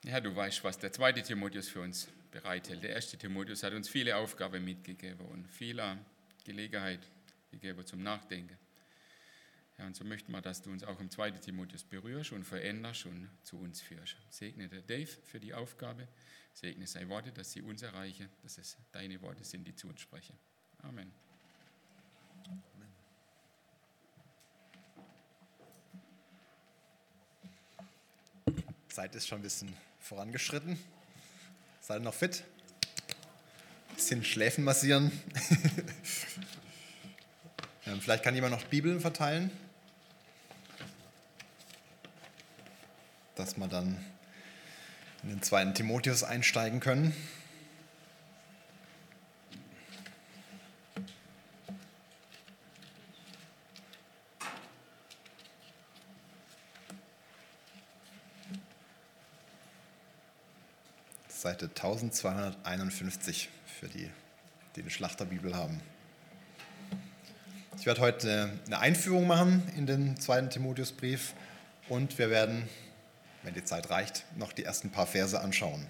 Ja, du weißt, was der zweite Timotheus für uns bereithält. Der erste Timotheus hat uns viele Aufgaben mitgegeben und viele Gelegenheit gegeben zum Nachdenken. Ja, und so möchten wir, dass du uns auch im zweiten Timotheus berührst und veränderst und zu uns führst. Segne der Dave für die Aufgabe, segne seine Worte, dass sie uns erreichen, dass es deine Worte sind, die zu uns sprechen. Amen. Zeit ist schon ein bisschen vorangeschritten. Seid ihr noch fit? Ein bisschen Schläfen massieren. Vielleicht kann jemand noch Bibeln verteilen, dass wir dann in den zweiten Timotheus einsteigen können. Seite 1251 für die, die eine Schlachterbibel haben. Ich werde heute eine Einführung machen in den zweiten Timotheusbrief und wir werden, wenn die Zeit reicht, noch die ersten paar Verse anschauen.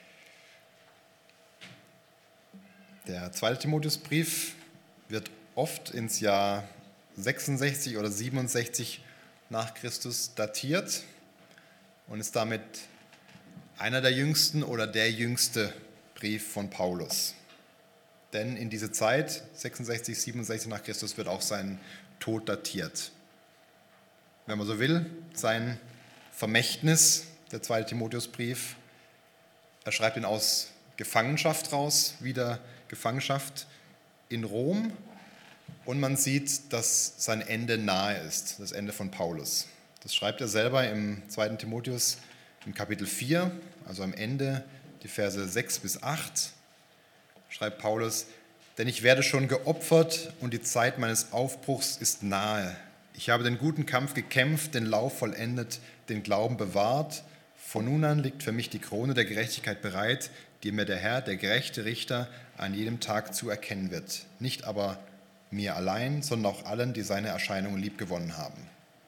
Der zweite Timotheusbrief wird oft ins Jahr 66 oder 67 nach Christus datiert und ist damit einer der jüngsten oder der jüngste Brief von Paulus. Denn in diese Zeit, 66, 67 nach Christus, wird auch sein Tod datiert. Wenn man so will, sein Vermächtnis, der zweite Timotheusbrief, er schreibt ihn aus Gefangenschaft raus, wieder Gefangenschaft in Rom. Und man sieht, dass sein Ende nahe ist, das Ende von Paulus. Das schreibt er selber im zweiten Timotheus im Kapitel 4, also am Ende, die Verse 6 bis 8, schreibt Paulus: Denn ich werde schon geopfert und die Zeit meines Aufbruchs ist nahe. Ich habe den guten Kampf gekämpft, den Lauf vollendet, den Glauben bewahrt. Von nun an liegt für mich die Krone der Gerechtigkeit bereit, die mir der Herr, der gerechte Richter, an jedem Tag zuerkennen wird. Nicht aber mir allein, sondern auch allen, die seine Erscheinung liebgewonnen haben.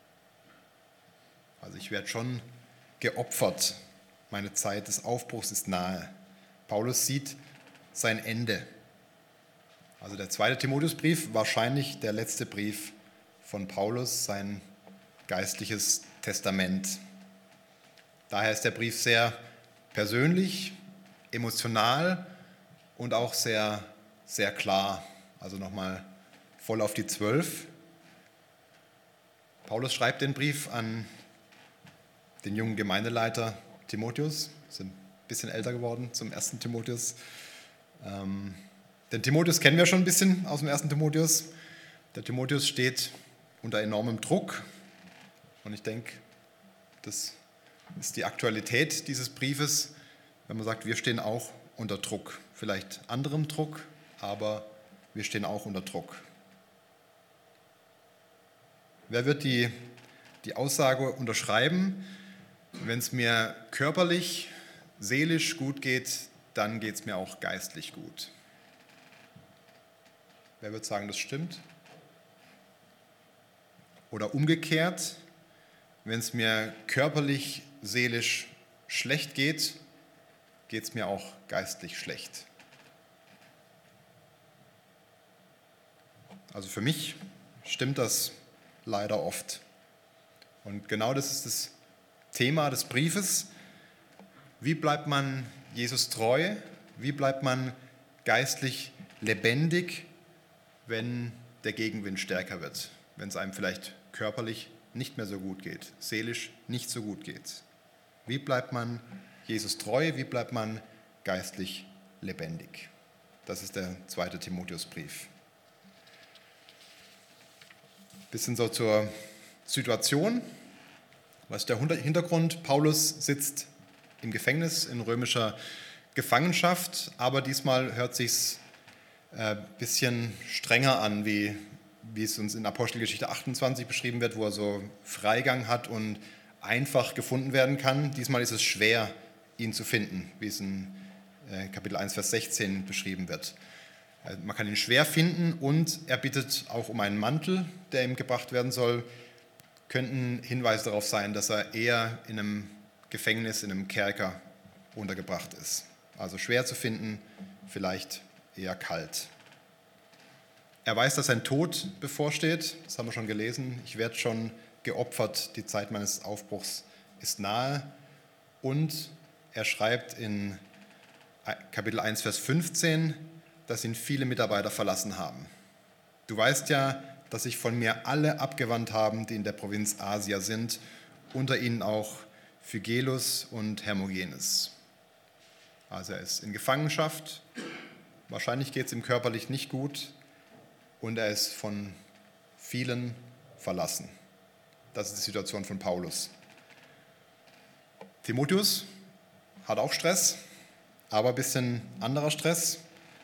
Also ich werde schon geopfert. Meine Zeit des Aufbruchs ist nahe. Paulus sieht sein Ende. Also der zweite Timotheusbrief, wahrscheinlich der letzte Brief von Paulus, sein geistliches Testament. Daher ist der Brief sehr persönlich, emotional und auch sehr, sehr klar. Also nochmal voll auf die 12. Paulus schreibt den Brief an den jungen Gemeindeleiter Timotheus, sind ein bisschen älter geworden zum ersten Timotheus. Den Timotheus kennen wir schon ein bisschen aus dem ersten Timotheus. Der Timotheus steht unter enormem Druck und ich denke, das ist die Aktualität dieses Briefes, wenn man sagt, wir stehen auch unter Druck. Vielleicht anderem Druck, aber wir stehen auch unter Druck. Wer wird die Aussage unterschreiben? Wenn es mir körperlich, seelisch gut geht, dann geht es mir auch geistlich gut. Wer wird sagen, das stimmt? Oder umgekehrt, wenn es mir körperlich, seelisch schlecht geht, geht es mir auch geistlich schlecht. Also für mich stimmt das leider oft. Und genau das ist das Thema des Briefes. Wie bleibt man Jesus treu? Wie bleibt man geistlich lebendig, wenn der Gegenwind stärker wird? Wenn es einem vielleicht körperlich nicht mehr so gut geht, seelisch nicht so gut geht. Wie bleibt man Jesus treu? Wie bleibt man geistlich lebendig? Das ist der zweite Timotheusbrief. Bisschen so zur Situation. Was ist der Hintergrund? Paulus sitzt im Gefängnis in römischer Gefangenschaft, aber diesmal hört sich's ein bisschen strenger an, wie es uns in Apostelgeschichte 28 beschrieben wird, wo er so Freigang hat und einfach gefunden werden kann. Diesmal ist es schwer, ihn zu finden, wie es in Kapitel 1, Vers 16 beschrieben wird. Man kann ihn schwer finden und er bittet auch um einen Mantel, der ihm gebracht werden soll. Könnten Hinweise darauf sein, dass er eher in einem Gefängnis, in einem Kerker untergebracht ist. Also schwer zu finden, vielleicht eher kalt. Er weiß, dass sein Tod bevorsteht, das haben wir schon gelesen. Ich werde schon geopfert, die Zeit meines Aufbruchs ist nahe. Und er schreibt in Kapitel 1, Vers 15, dass ihn viele Mitarbeiter verlassen haben. Du weißt ja, dass sich von mir alle abgewandt haben, die in der Provinz Asia sind, unter ihnen auch Phygelus und Hermogenes. Also er ist in Gefangenschaft, wahrscheinlich geht es ihm körperlich nicht gut und er ist von vielen verlassen. Das ist die Situation von Paulus. Timotheus hat auch Stress, aber ein bisschen anderer Stress.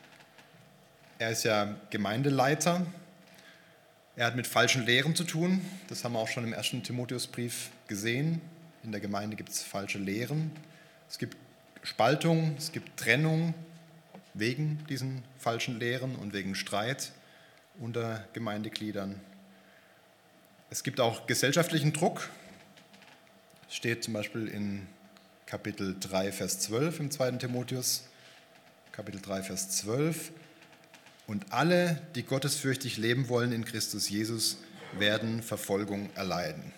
Er ist ja Gemeindeleiter. Er hat mit falschen Lehren zu tun. Das haben wir auch schon im 1. Timotheusbrief gesehen. In der Gemeinde gibt es falsche Lehren. Es gibt Spaltung, es gibt Trennung wegen diesen falschen Lehren und wegen Streit unter Gemeindegliedern. Es gibt auch gesellschaftlichen Druck. Es steht zum Beispiel in Kapitel 3, Vers 12 im 2. Timotheus. Kapitel 3, Vers 12. Und alle, die gottesfürchtig leben wollen in Christus Jesus, werden Verfolgung erleiden.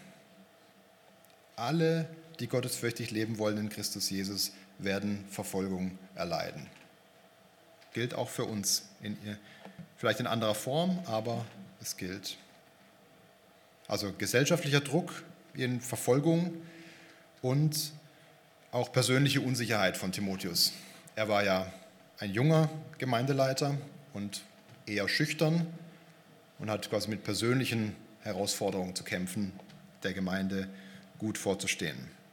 Alle, die gottesfürchtig leben wollen in Christus Jesus, werden Verfolgung erleiden. Gilt auch für uns, vielleicht in anderer Form, aber es gilt. Also gesellschaftlicher Druck in Verfolgung und auch persönliche Unsicherheit von Timotheus. Er war ja ein junger Gemeindeleiter und eher schüchtern und hat quasi mit persönlichen Herausforderungen zu kämpfen, der Gemeinde gut vorzustehen.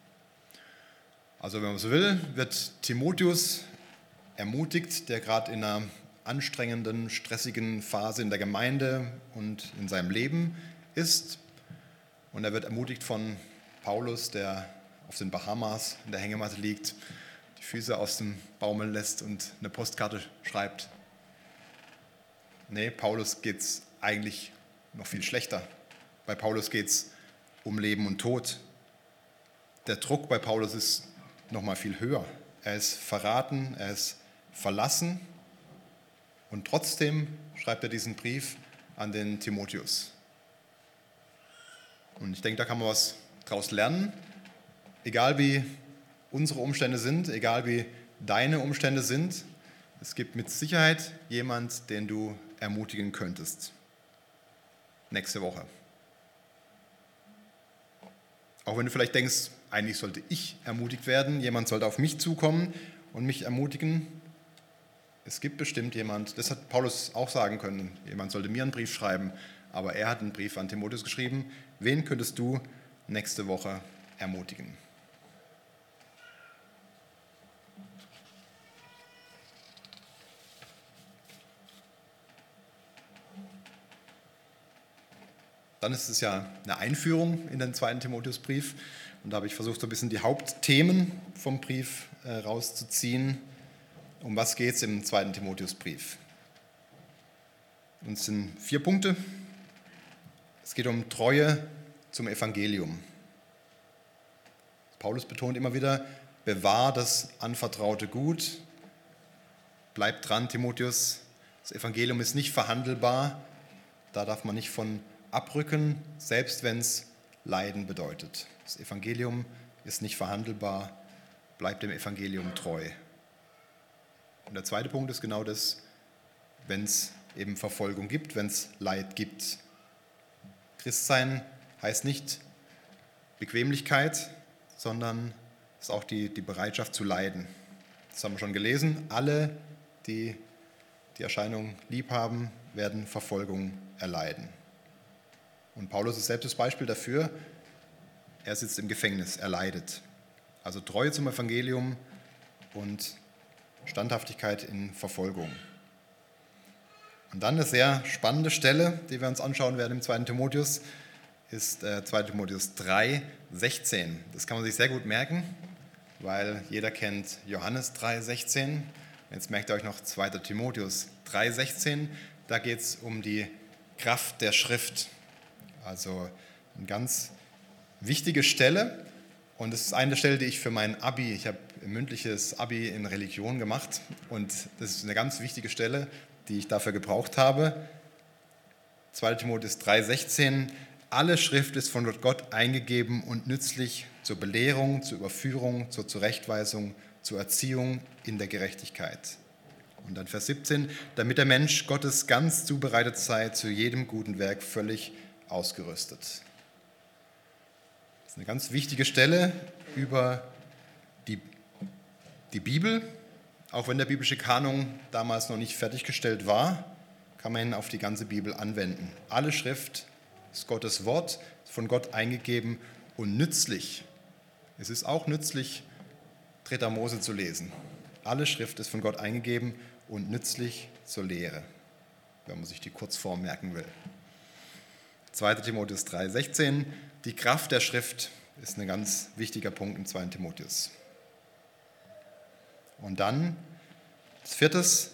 Also wenn man so will, wird Timotheus ermutigt, der gerade in einer anstrengenden, stressigen Phase in der Gemeinde und in seinem Leben ist. Und er wird ermutigt von Paulus, der auf den Bahamas in der Hängematte liegt, die Füße aus dem Baumeln lässt und eine Postkarte schreibt. Nee, Paulus geht es eigentlich noch viel schlechter. Bei Paulus geht es um Leben und Tod. Der Druck bei Paulus ist noch mal viel höher. Er ist verraten, er ist verlassen und trotzdem schreibt er diesen Brief an den Timotheus. Und ich denke, da kann man was draus lernen. Egal wie unsere Umstände sind, egal wie deine Umstände sind, es gibt mit Sicherheit jemand, den du ermutigen könntest. Nächste Woche. Auch wenn du vielleicht denkst, eigentlich sollte ich ermutigt werden, jemand sollte auf mich zukommen und mich ermutigen. Es gibt bestimmt jemand, das hat Paulus auch sagen können, jemand sollte mir einen Brief schreiben, aber er hat einen Brief an Timotheus geschrieben. Wen könntest du nächste Woche ermutigen? Dann ist es ja eine Einführung in den 2. Timotheusbrief und da habe ich versucht, so ein bisschen die Hauptthemen vom Brief rauszuziehen. Um was geht es im 2. Timotheusbrief? Und es sind 4 Punkte. Es geht um Treue zum Evangelium. Paulus betont immer wieder, bewahr das anvertraute Gut, bleib dran, Timotheus. Das Evangelium ist nicht verhandelbar, da darf man nicht von abrücken, selbst wenn es Leiden bedeutet. Das Evangelium ist nicht verhandelbar, bleib dem Evangelium treu. Und der zweite Punkt ist genau das, wenn es eben Verfolgung gibt, wenn es Leid gibt. Christsein heißt nicht Bequemlichkeit, sondern ist auch die Bereitschaft zu leiden. Das haben wir schon gelesen. Alle, die die Erscheinung lieb haben, werden Verfolgung erleiden. Und Paulus ist selbst das Beispiel dafür. Er sitzt im Gefängnis, er leidet. Also Treue zum Evangelium und Standhaftigkeit in Verfolgung. Und dann eine sehr spannende Stelle, die wir uns anschauen werden im 2. Timotheus, ist 2. Timotheus 3, 16. Das kann man sich sehr gut merken, weil jeder kennt Johannes 3, 16. Jetzt merkt ihr euch noch 2. Timotheus 3, 16. Da geht es um die Kraft der Schrift. Also eine ganz wichtige Stelle. Und das ist eine Stelle, die ich für mein Abi, ich habe ein mündliches Abi in Religion gemacht und das ist eine ganz wichtige Stelle, die ich dafür gebraucht habe. 2. Timotheus 3,16: Alle Schrift ist von Gott eingegeben und nützlich zur Belehrung, zur Überführung, zur Zurechtweisung, zur Erziehung in der Gerechtigkeit. Und dann Vers 17: Damit der Mensch Gottes ganz zubereitet sei, zu jedem guten Werk völlig ausgerüstet. Das ist eine ganz wichtige Stelle über die Bibel. Auch wenn der biblische Kanon damals noch nicht fertiggestellt war, kann man ihn auf die ganze Bibel anwenden. Alle Schrift ist Gottes Wort, ist von Gott eingegeben und nützlich. Es ist auch nützlich, 3. Mose zu lesen. Alle Schrift ist von Gott eingegeben und nützlich zur Lehre, wenn man sich die Kurzform merken will. 2. Timotheus 3,16: Die Kraft der Schrift ist ein ganz wichtiger Punkt im 2. Timotheus. Und dann das 4.,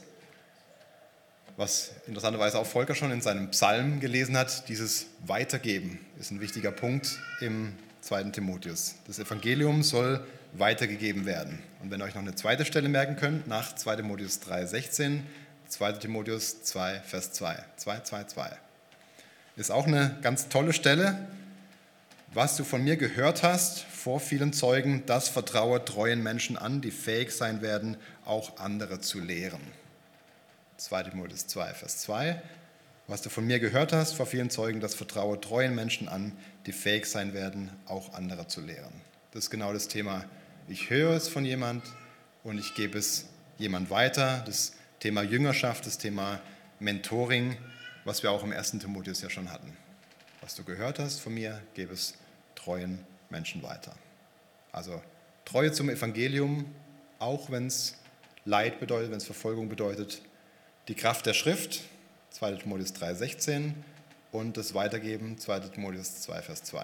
was interessanterweise auch Volker schon in seinem Psalm gelesen hat, dieses Weitergeben ist ein wichtiger Punkt im 2. Timotheus. Das Evangelium soll weitergegeben werden. Und wenn ihr euch noch eine zweite Stelle merken könnt, nach 2. Timotheus 3,16, 2. Timotheus 2, Vers 2, 2. Ist auch eine ganz tolle Stelle. Was du von mir gehört hast, vor vielen Zeugen, das vertraue treuen Menschen an, die fähig sein werden, auch andere zu lehren. 2. Timotheus 2, Vers 2. Was du von mir gehört hast, vor vielen Zeugen, das vertraue treuen Menschen an, die fähig sein werden, auch andere zu lehren. Das ist genau das Thema. Ich höre es von jemand und ich gebe es jemand weiter. Das Thema Jüngerschaft, das Thema Mentoring, was wir auch im 1. Timotheus ja schon hatten. Was du gehört hast von mir, gebe es treuen Menschen weiter. Also Treue zum Evangelium, auch wenn es Leid bedeutet, wenn es Verfolgung bedeutet. Die Kraft der Schrift, 2. Timotheus 3,16 und das Weitergeben, 2. Timotheus 2, Vers 2.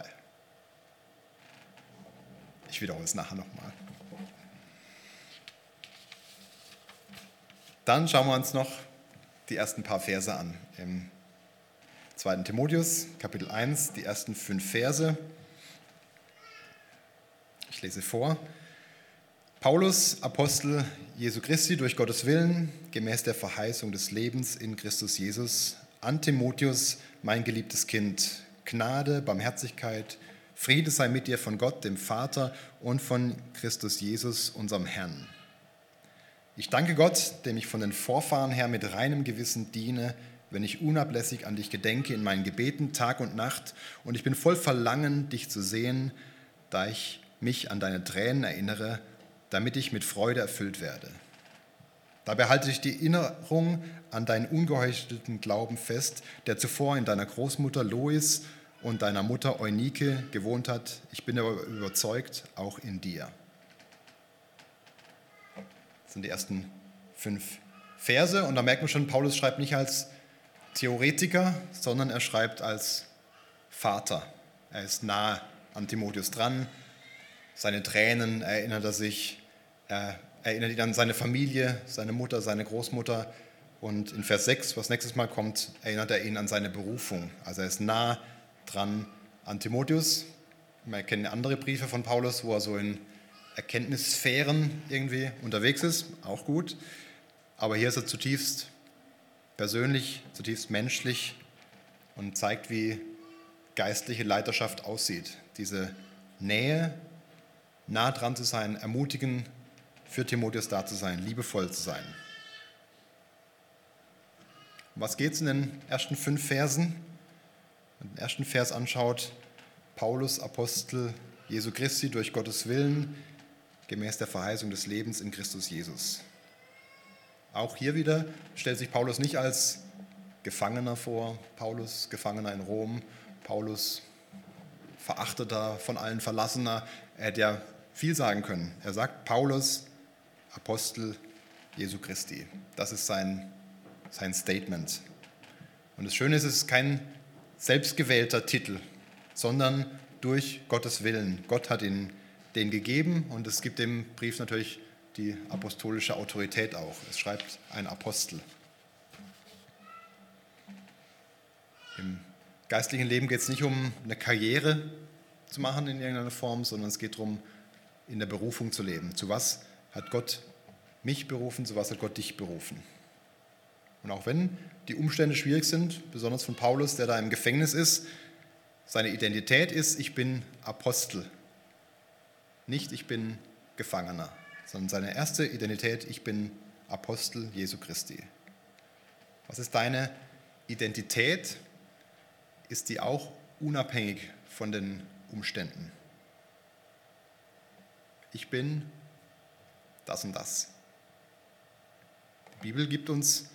Ich wiederhole es nachher nochmal. Dann schauen wir uns noch die ersten paar Verse an. Im 2. Timotheus, Kapitel 1, die ersten 5 Verse. Ich lese vor. Paulus, Apostel Jesu Christi, durch Gottes Willen, gemäß der Verheißung des Lebens in Christus Jesus, an Timotheus, mein geliebtes Kind, Gnade, Barmherzigkeit, Friede sei mit dir von Gott, dem Vater, und von Christus Jesus, unserem Herrn. Ich danke Gott, dem ich von den Vorfahren her mit reinem Gewissen diene, wenn ich unablässig an dich gedenke in meinen Gebeten Tag und Nacht, und ich bin voll Verlangen, dich zu sehen, da ich mich an deine Tränen erinnere, damit ich mit Freude erfüllt werde. Dabei halte ich die Erinnerung an deinen ungeheuchelten Glauben fest, der zuvor in deiner Großmutter Lois und deiner Mutter Eunike gewohnt hat. Ich bin aber überzeugt, auch in dir. Das sind die ersten 5 Verse und da merkt man schon, Paulus schreibt nicht als Theoretiker, sondern er schreibt als Vater. Er ist nah an Timotheus dran. Seine Tränen erinnert er sich, er erinnert ihn an seine Familie, seine Mutter, seine Großmutter. Und in Vers 6, was nächstes Mal kommt, erinnert er ihn an seine Berufung. Also er ist nah dran an Timotheus. Wir kennen andere Briefe von Paulus, wo er so in Erkenntnissphären irgendwie unterwegs ist, auch gut. Aber hier ist er zutiefst persönlich, zutiefst menschlich und zeigt, wie geistliche Leiterschaft aussieht. Diese Nähe, nah dran zu sein, ermutigen, für Timotheus da zu sein, liebevoll zu sein. Um was geht es in den ersten 5 Versen? Wenn man den ersten Vers anschaut, Paulus, Apostel Jesu Christi, durch Gottes Willen, gemäß der Verheißung des Lebens in Christus Jesus. Auch hier wieder stellt sich Paulus nicht als Gefangener vor, Paulus, Gefangener in Rom, Paulus, Verachteter, von allen Verlassener. Er hätte ja viel sagen können. Er sagt Paulus, Apostel Jesu Christi. Das ist sein Statement. Und das Schöne ist, es ist kein selbstgewählter Titel, sondern durch Gottes Willen. Gott hat ihn den gegeben und es gibt dem Brief natürlich die apostolische Autorität auch. Es schreibt ein Apostel. Im geistlichen Leben geht es nicht um eine Karriere, zu machen in irgendeiner Form, sondern es geht darum, in der Berufung zu leben. Zu was hat Gott mich berufen, zu was hat Gott dich berufen? Und auch wenn die Umstände schwierig sind, besonders von Paulus, der da im Gefängnis ist, seine Identität ist, ich bin Apostel. Nicht, ich bin Gefangener, sondern seine erste Identität, ich bin Apostel Jesu Christi. Was ist deine Identität? Ist die auch unabhängig von den Umständen? Ich bin das und das. Die Bibel gibt uns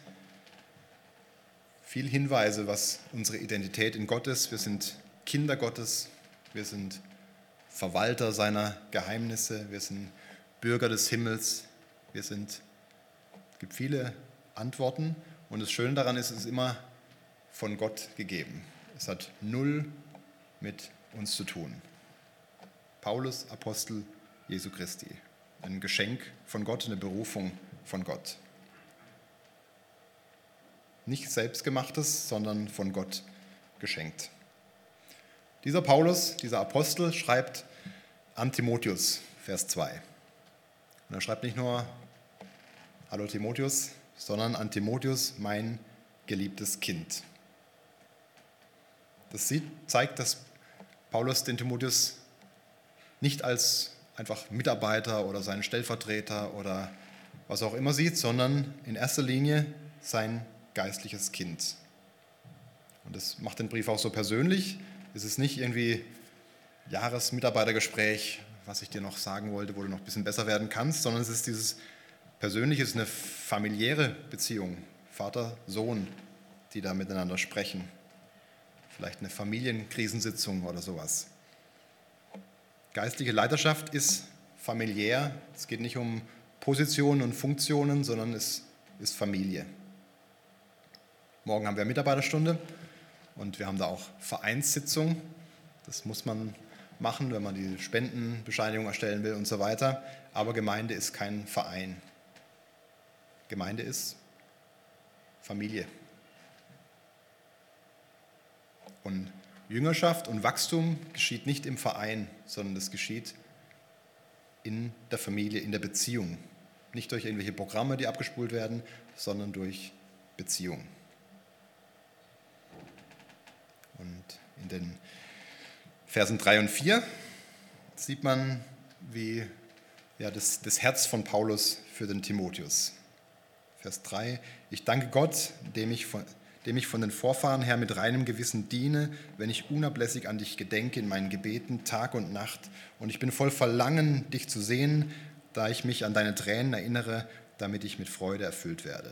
viele Hinweise, was unsere Identität in Gott ist. Wir sind Kinder Gottes, wir sind Verwalter seiner Geheimnisse, wir sind Bürger des Himmels, es gibt viele Antworten und das Schöne daran ist, es ist immer von Gott gegeben. Es hat null mit uns zu tun. Paulus, Apostel Jesu Christi, ein Geschenk von Gott, eine Berufung von Gott. Nicht selbstgemachtes, sondern von Gott geschenkt. Dieser Paulus, dieser Apostel, schreibt an Timotheus, Vers 2. Und er schreibt nicht nur, hallo Timotheus, sondern an Timotheus, mein geliebtes Kind. Das zeigt, dass Paulus den Timotheus nicht als einfach Mitarbeiter oder seinen Stellvertreter oder was auch immer sieht, sondern in erster Linie sein geistliches Kind. Und das macht den Brief auch so persönlich. Es ist nicht irgendwie Jahresmitarbeitergespräch, was ich dir noch sagen wollte, wo du noch ein bisschen besser werden kannst, sondern es ist dieses Persönliche, es ist eine familiäre Beziehung, Vater, Sohn, die da miteinander sprechen. Vielleicht eine Familienkrisensitzung oder sowas. Geistliche Leiterschaft ist familiär. Es geht nicht um Positionen und Funktionen, sondern es ist Familie. Morgen haben wir Mitarbeiterstunde und wir haben da auch Vereinssitzung. Das muss man machen, wenn man die Spendenbescheinigung erstellen will und so weiter. Aber Gemeinde ist kein Verein. Gemeinde ist Familie. Und Jüngerschaft und Wachstum geschieht nicht im Verein, sondern es geschieht in der Familie, in der Beziehung. Nicht durch irgendwelche Programme, die abgespult werden, sondern durch Beziehung. Und in den Versen 3 und 4 sieht man, wie das Herz von Paulus für den Timotheus. Vers 3, ich danke Gott, dem ich von den Vorfahren her mit reinem Gewissen diene, wenn ich unablässig an dich gedenke in meinen Gebeten Tag und Nacht. Und ich bin voll Verlangen, dich zu sehen, da ich mich an deine Tränen erinnere, damit ich mit Freude erfüllt werde.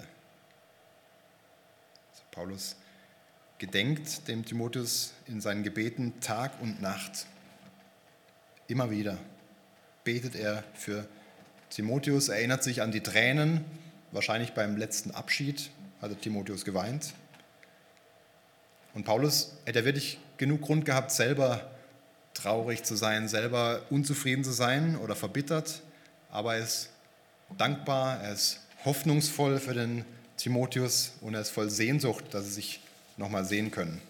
Also Paulus gedenkt dem Timotheus in seinen Gebeten Tag und Nacht. Immer wieder betet er für Timotheus, erinnert sich an die Tränen, wahrscheinlich beim letzten Abschied hatte Timotheus geweint. Und Paulus hätte wirklich genug Grund gehabt, selber traurig zu sein, selber unzufrieden zu sein oder verbittert, aber er ist dankbar, er ist hoffnungsvoll für den Timotheus und er ist voll Sehnsucht, dass sie sich nochmal sehen können.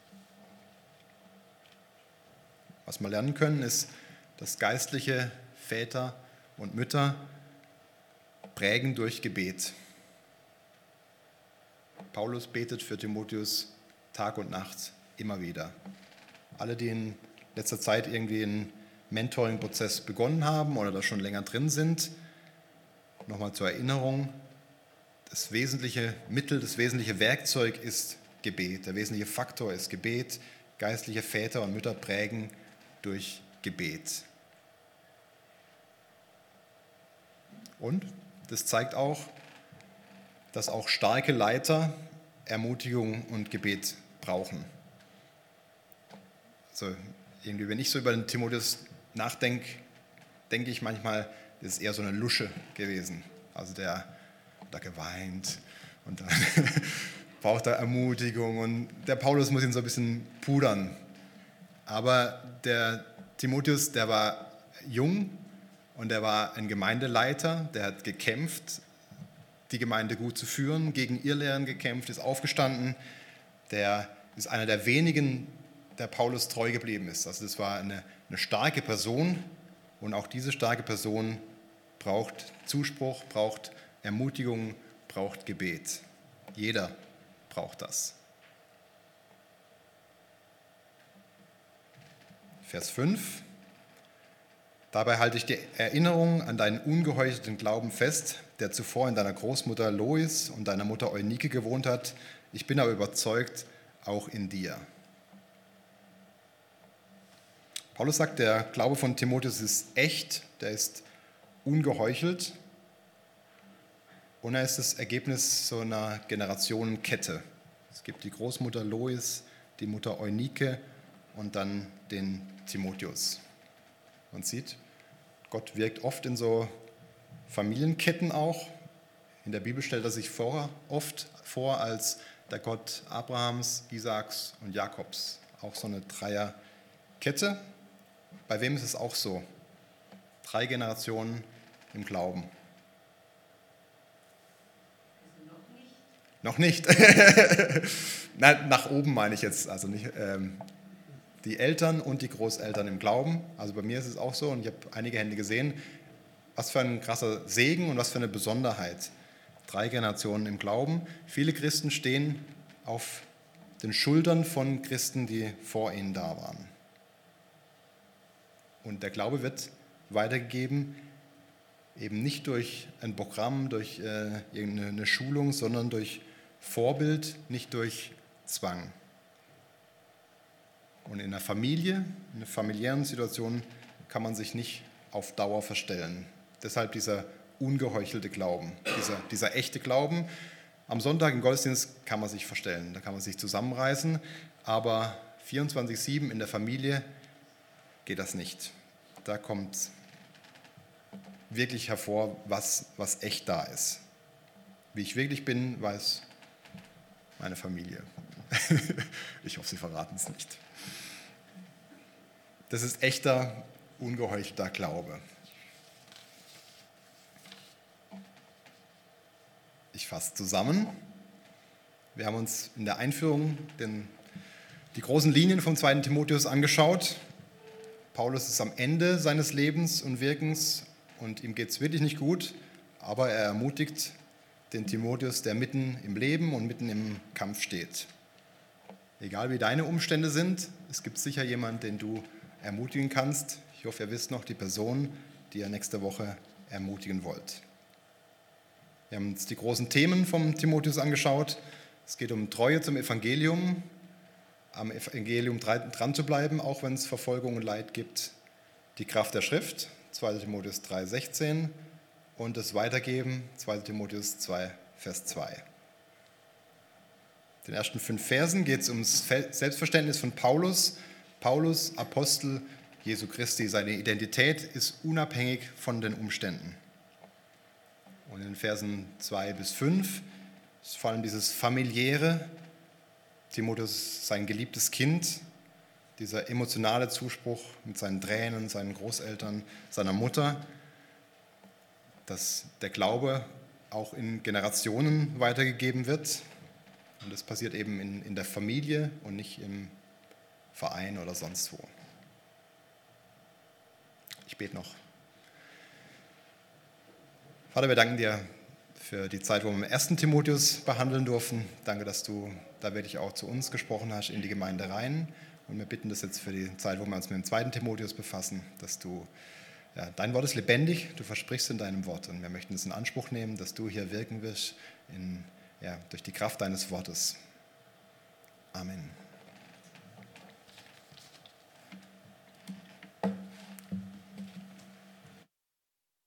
Was wir lernen können, ist, dass geistliche Väter und Mütter prägen durch Gebet. Paulus betet für Timotheus Tag und Nacht immer wieder. Alle, die in letzter Zeit irgendwie einen Mentoring-Prozess begonnen haben oder da schon länger drin sind, nochmal zur Erinnerung, das wesentliche Mittel, das wesentliche Werkzeug ist Gebet. Der wesentliche Faktor ist Gebet. Geistliche Väter und Mütter prägen durch Gebet. Und das zeigt auch, dass auch starke Leiter Ermutigung und Gebet brauchen. Also irgendwie, wenn ich so über den Timotheus nachdenke, denke ich manchmal, das ist eher so eine Lusche gewesen. Also der hat da geweint und dann braucht er Ermutigung und der Paulus muss ihn so ein bisschen pudern. Aber der Timotheus, der war jung und der war ein Gemeindeleiter, der hat gekämpft, die Gemeinde gut zu führen, gegen Irrlehren gekämpft, ist aufgestanden. Der ist einer der wenigen, der Paulus treu geblieben ist. Also das war eine eine starke Person und auch diese starke Person braucht Zuspruch, braucht Ermutigung, braucht Gebet. Jeder braucht das. Vers 5. Dabei halte ich die Erinnerung an deinen ungeheuchelten Glauben fest, der zuvor in deiner Großmutter Lois und deiner Mutter Eunike gewohnt hat. Ich bin aber überzeugt, auch in dir. Paulus sagt, der Glaube von Timotheus ist echt, der ist ungeheuchelt und er ist das Ergebnis so einer Generationenkette. Es gibt die Großmutter Lois, die Mutter Eunike und dann den Timotheus. Man sieht, Gott wirkt oft in so Familienketten auch. In der Bibel stellt er sich oft vor als der Gott Abrahams, Isaaks und Jakobs. Auch so eine Dreierkette. Bei wem ist es auch so? 3 Generationen im Glauben. Noch nicht. Nein, nach oben meine ich jetzt. Also nicht die Eltern und die Großeltern im Glauben. Also bei mir ist es auch so und ich habe einige Hände gesehen. Was für ein krasser Segen und was für eine Besonderheit. 3 Generationen im Glauben. Viele Christen stehen auf den Schultern von Christen, die vor ihnen da waren. Und der Glaube wird weitergegeben, eben nicht durch ein Programm, durch irgendeine Schulung, sondern durch Vorbild, nicht durch Zwang. Und in einer Familie, in einer familiären Situation kann man sich nicht auf Dauer verstellen. Deshalb dieser ungeheuchelte Glauben, dieser echte Glauben. Am Sonntag im Gottesdienst kann man sich verstellen, da kann man sich zusammenreißen, aber 24/7 in der Familie geht das nicht. Da kommt wirklich hervor, was echt da ist. Wie ich wirklich bin, weiß meine Familie. Ich hoffe, Sie verraten es nicht. Das ist echter, ungeheuchelter Glaube. Ich fasse zusammen. Wir haben uns in der Einführung die großen Linien vom 2. Timotheus angeschaut. Paulus ist am Ende seines Lebens und Wirkens und ihm geht es wirklich nicht gut, aber er ermutigt den Timotheus, der mitten im Leben und mitten im Kampf steht. Egal wie deine Umstände sind, es gibt sicher jemanden, den du ermutigen kannst. Ich hoffe, ihr wisst noch die Person, die ihr nächste Woche ermutigen wollt. Wir haben uns die großen Themen vom Timotheus angeschaut. Es geht um Treue zum Evangelium, am Evangelium dran zu bleiben, auch wenn es Verfolgung und Leid gibt. Die Kraft der Schrift, 2. Timotheus 3,16 und das Weitergeben, 2. Timotheus 2, Vers 2. In den ersten 5 Versen geht es ums Selbstverständnis von Paulus. Paulus, Apostel Jesu Christi, seine Identität ist unabhängig von den Umständen. Und in den Versen 2 bis 5 ist vor allem dieses familiäre, Timotheus sein geliebtes Kind, dieser emotionale Zuspruch mit seinen Tränen, seinen Großeltern, seiner Mutter, dass der Glaube auch in Generationen weitergegeben wird. Und das passiert eben in der Familie und nicht im Verein oder sonst wo. Ich bete noch. Vater, wir danken dir für die Zeit, wo wir im 1. Timotheus behandeln durften. Danke, dass du da wirklich auch zu uns gesprochen hast, in die Gemeinde rein. Und wir bitten das jetzt für die Zeit, wo wir uns mit dem 2. Timotheus befassen, dass du, dein Wort ist lebendig, du versprichst in deinem Wort. Und wir möchten es in Anspruch nehmen, dass du hier wirken wirst durch die Kraft deines Wortes. Amen.